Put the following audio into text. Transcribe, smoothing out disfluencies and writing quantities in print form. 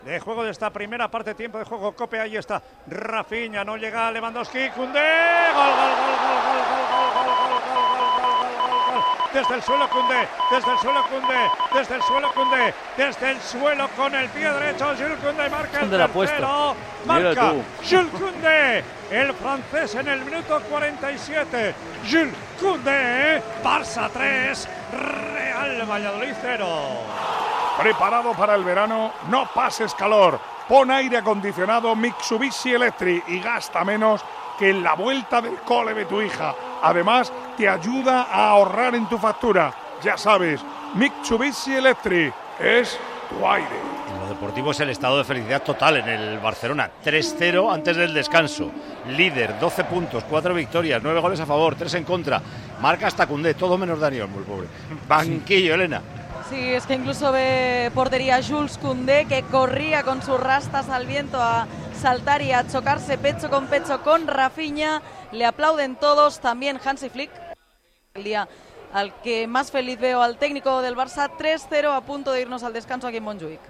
de juego de esta primera parte, tiempo de juego, Cope, ahí está Rafinha, no llega Lewandowski, Koundé, gol, gol, gol, gol, gol, gol, gol, gol, gol, gol, desde el suelo Koundé, desde el suelo Koundé, desde el suelo Koundé, desde el suelo con el pie derecho, Jules Koundé marca el tercero, marca Jules Koundé, el francés en el minuto 47, Jules Koundé, Barça 3, Real Valladolid 0. Preparado para el verano, no pases calor. Pon aire acondicionado Mitsubishi Electric y gasta menos que en la vuelta del cole de tu hija. Además, te ayuda a ahorrar en tu factura. Ya sabes, Mitsubishi Electric es tu aire. En lo deportivo es el estado de felicidad total en el Barcelona. 3-0 antes del descanso. Líder, 12 puntos, 4 victorias, 9 goles a favor, 3 en contra. Marca hasta Koundé, todo menos Dani Olmo, el pobre. Banquillo, Elena. Sí, es que incluso ve portería Jules Koundé, que corría con sus rastas al viento a saltar y a chocarse pecho con Rafinha. Le aplauden todos, también Hansi Flick. El día al que más feliz veo al técnico del Barça, 3-0 a punto de irnos al descanso aquí en Montjuïc.